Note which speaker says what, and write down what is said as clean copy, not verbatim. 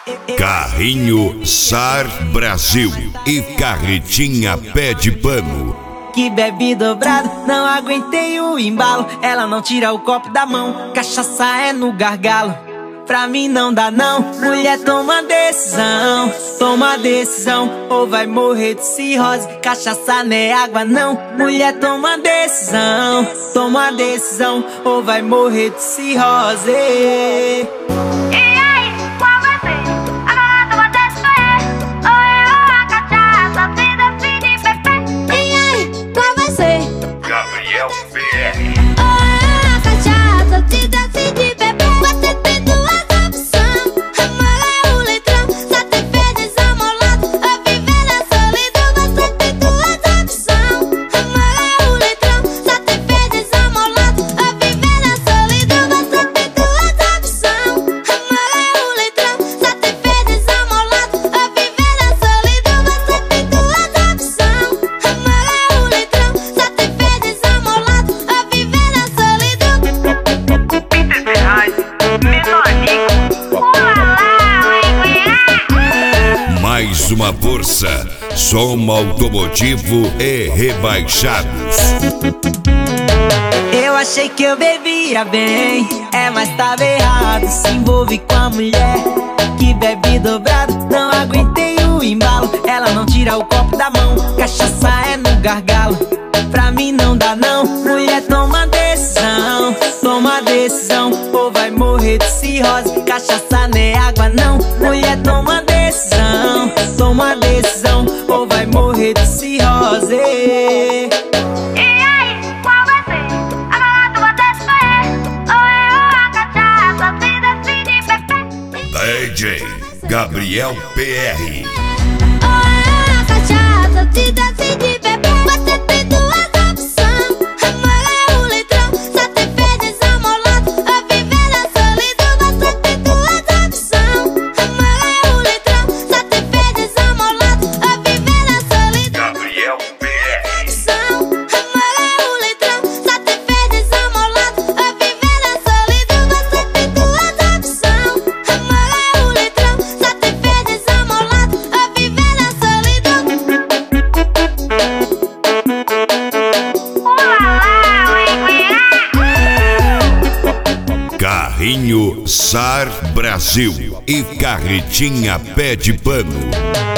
Speaker 1: Carrinho SAR Brasil e carretinha pé de pano.
Speaker 2: Que bebe dobrado, não aguentei o embalo. Ela não tira o copo da mão, cachaça é no gargalo. Pra mim não dá não, mulher toma decisão. Toma decisão, ou vai morrer de cirrose. Cachaça não é água não, mulher toma decisão. Toma decisão, ou vai morrer de cirrose.
Speaker 1: Gabriel PR.
Speaker 3: A cachaça te decide beber. Você tem duas opções: amar o litrão, só te fez desamolado, ou viver na solidão. Você tem duas opções: amar o litrão, só te fez desamolado, ou viver na solidão. Você tem duas opções: amar o litrão, só te fez desamolado, ou viver na solidão. Você tem duas opções: amar o litrão, só te fez desamolado, ou viver na solidão.
Speaker 1: Mais uma força, som automotivo e rebaixados.
Speaker 2: Eu achei que eu bebia bem, mas tava errado. Se envolve com a mulher que bebe dobrado, não aguentei o embalo. Ela não tira o copo da mão, cachaça é no gargalo. Pra mim não dá não, mulher toma decisão. Toma decisão, ou vai morrer de cirrose. Cachaça não é água não, mulher toma decisão. Toma decisão, ou vai morrer de cirrose.
Speaker 1: DJ Gabriel PR.
Speaker 3: A cachaça te decide beber. Você tem duas opções: amar o litrão, só te fez desamolado, ou viver na solidão. Você tem duas opções: amar o litrão, só te fez desamolado, ou viver na solidão.
Speaker 1: Gabriel PR.
Speaker 3: Amar o litrão, só te fez desamolado, ou viver na solidão. Você tem duas opções: amar o litrão, só te fez desamolado, ou viver na solidão.
Speaker 1: Carrinho SAR Brasil e carretinha pé de pano.